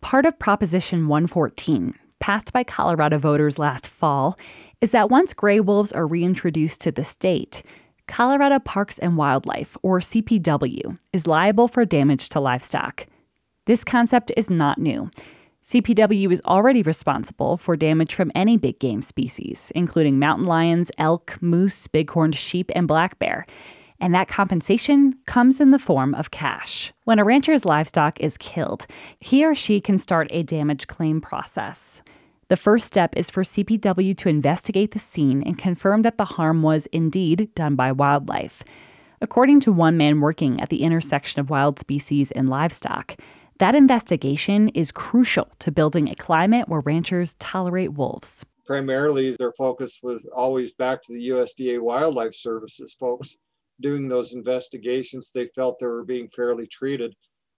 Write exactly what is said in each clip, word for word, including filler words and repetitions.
Part of Proposition one fourteen, passed by Colorado voters last fall, is that once gray wolves are reintroduced to the state, Colorado Parks and Wildlife, or C P W, is liable for damage to livestock. This concept is not new. C P W is already responsible for damage from any big game species, including mountain lions, elk, moose, bighorned sheep, and black bear. And that compensation comes in the form of cash. When a rancher's livestock is killed, he or she can start a damage claim process. The first step is for C P W to investigate the scene and confirm that the harm was indeed done by wildlife. According to one man working at the intersection of wild species and livestock, that investigation is crucial to building a climate where ranchers tolerate wolves. Primarily, their focus was always back to the U S D A Wildlife Services folks doing those investigations. They felt they were being fairly treated.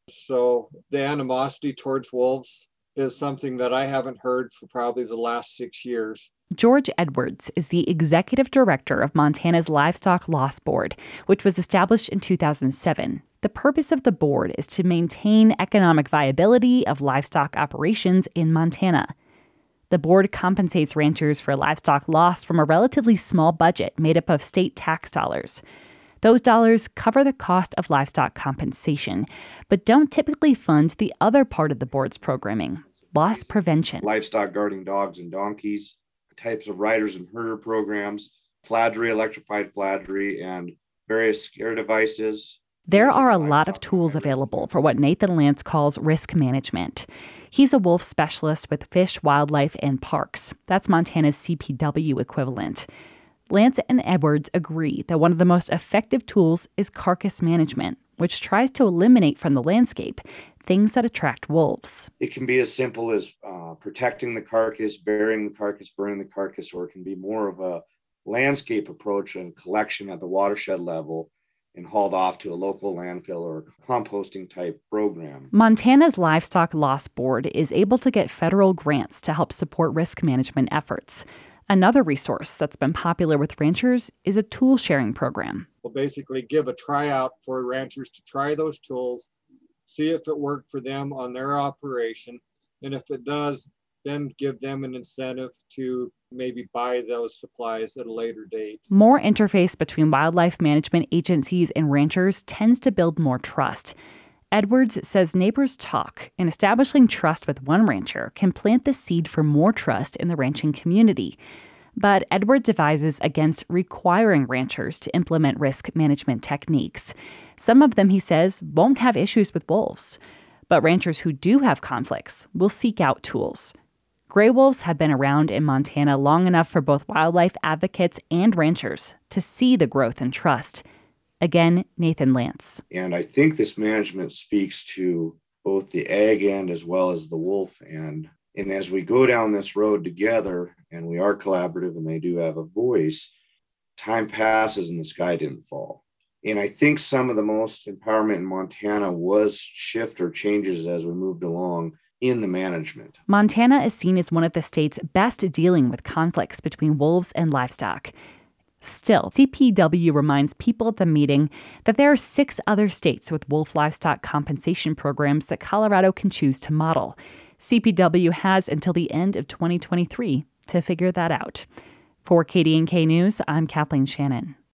So the animosity towards wolves is something that I haven't heard for probably the last six years. George Edwards is the executive director of Montana's Livestock Loss Board, which was established in two thousand seven. The purpose of the board is to maintain economic viability of livestock operations in Montana. The board compensates ranchers for livestock loss from a relatively small budget made up of state tax dollars. Those dollars cover the cost of livestock compensation, but don't typically fund the other part of the board's programming, loss prevention. Livestock guarding dogs and donkeys, types of riders and herder programs, fladry, electrified fladry, and various scare devices. There are a lot of tools available for what Nathan Lance calls risk management. He's a wolf specialist with Fish, Wildlife, and Parks. That's Montana's C P W equivalent. Lance and Edwards agree that one of the most effective tools is carcass management, which tries to eliminate from the landscape things that attract wolves. It can be as simple as uh, protecting the carcass, burying the carcass, burning the carcass, or it can be more of a landscape approach and collection at the watershed level and hauled off to a local landfill or composting type program. Montana's Livestock Loss Board is able to get federal grants to help support risk management efforts. Another resource that's been popular with ranchers is a tool sharing program. We'll basically give a tryout for ranchers to try those tools, see if it worked for them on their operation, and if it does, then give them an incentive to maybe buy those supplies at a later date. More interface between wildlife management agencies and ranchers tends to build more trust. Edwards says neighbors talk, and establishing trust with one rancher can plant the seed for more trust in the ranching community. But Edwards advises against requiring ranchers to implement risk management techniques. Some of them, he says, won't have issues with wolves. But ranchers who do have conflicts will seek out tools. Gray wolves have been around in Montana long enough for both wildlife advocates and ranchers to see the growth in trust. Again, Nathan Lance. And I think this management speaks to both the ag end as well as the wolf end. And as we go down this road together, and we are collaborative and they do have a voice, time passes and the sky didn't fall. And I think some of the most empowerment in Montana was shift or changes as we moved along in the management. Montana is seen as one of the states best dealing with conflicts between wolves and livestock. Still, C P W reminds people at the meeting that there are six other states with wolf livestock compensation programs that Colorado can choose to model. C P W has until the end of twenty twenty-three to figure that out. For K D N K News, I'm Kathleen Shannon.